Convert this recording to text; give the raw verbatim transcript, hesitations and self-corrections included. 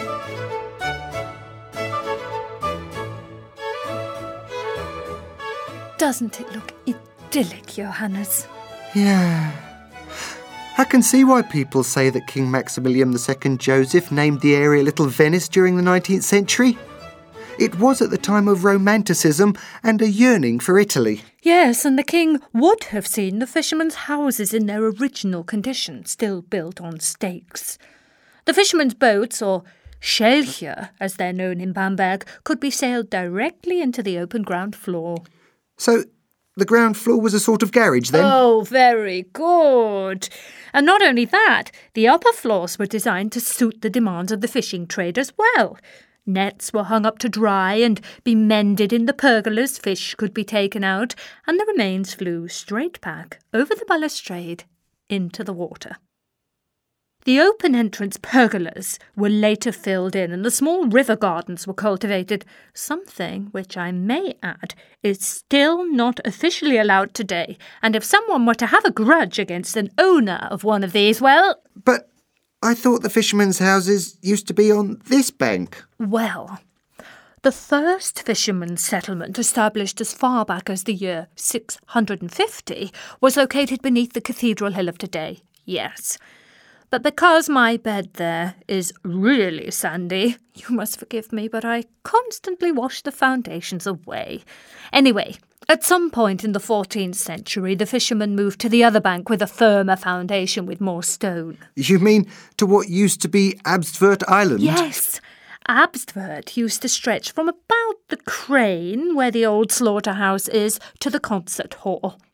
Doesn't it look idyllic, Johannes? Yeah. I can see why people say that King Maximilian the Second Joseph named the area Little Venice during the nineteenth century. It was at the time of Romanticism and a yearning for Italy. Yes, and the king would have seen the fishermen's houses in their original condition, still built on stakes. The fishermen's boats, or Schelche, as they're known in Bamberg, could be sailed directly into the open ground floor. So the ground floor was a sort of garage then? Oh, very good. And not only that, the upper floors were designed to suit the demands of the fishing trade as well. Nets were hung up to dry and be mended in the pergolas, fish could be taken out, and the remains flew straight back over the balustrade into the water. The open entrance pergolas were later filled in and the small river gardens were cultivated, something which I may add is still not officially allowed today, and if someone were to have a grudge against an owner of one of these, well... But I thought the fishermen's houses used to be on this bank. Well, the first fishermen's settlement, established as far back as the year six hundred fifty, was located beneath the cathedral hill of today, yes. But because my bed there is really sandy, you must forgive me, but I constantly wash the foundations away. Anyway, at some point in the fourteenth century, the fishermen moved to the other bank with a firmer foundation with more stone. You mean to what used to be Abstvert Island? Yes. Abstvert used to stretch from about the crane, where the old slaughterhouse is, to the concert hall.